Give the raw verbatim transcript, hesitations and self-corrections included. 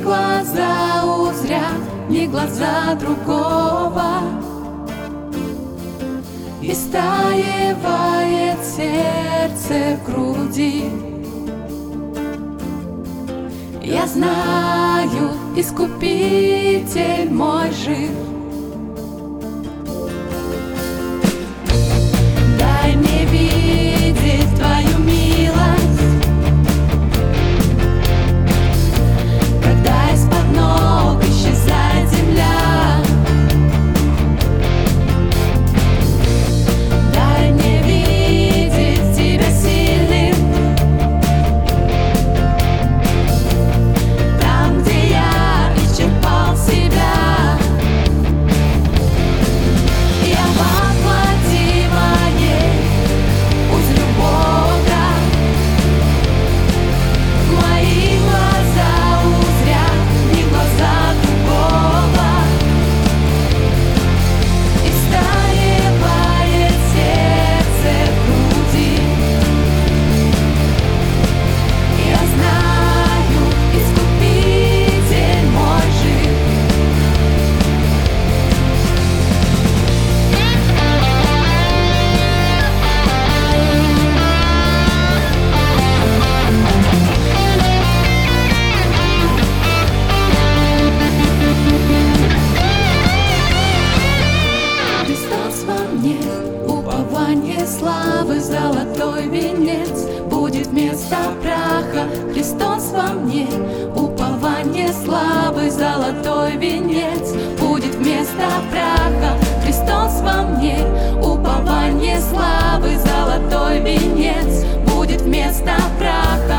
глаза узрят не глаза другого, и стаивает сердце в груди. Я знаю, Искупитель мой жив. Дай мне видеть Твою милость, когда из-под ног исчезает земля. Дай мне видеть Тебя сильным, там, где я исчерпал себя. Я воплоти моей узрю Бога, мои глаза узрят не глаза другого, и стаивает сердце в груди. Я знаю, Искупитель мой жив. Христос во мне, упование славы, золотой венец будет вместо праха. Христос во мне, упование славы, золотой венец будет вместо праха. Христос во мне, упование славы, золотой венец будет вместо праха.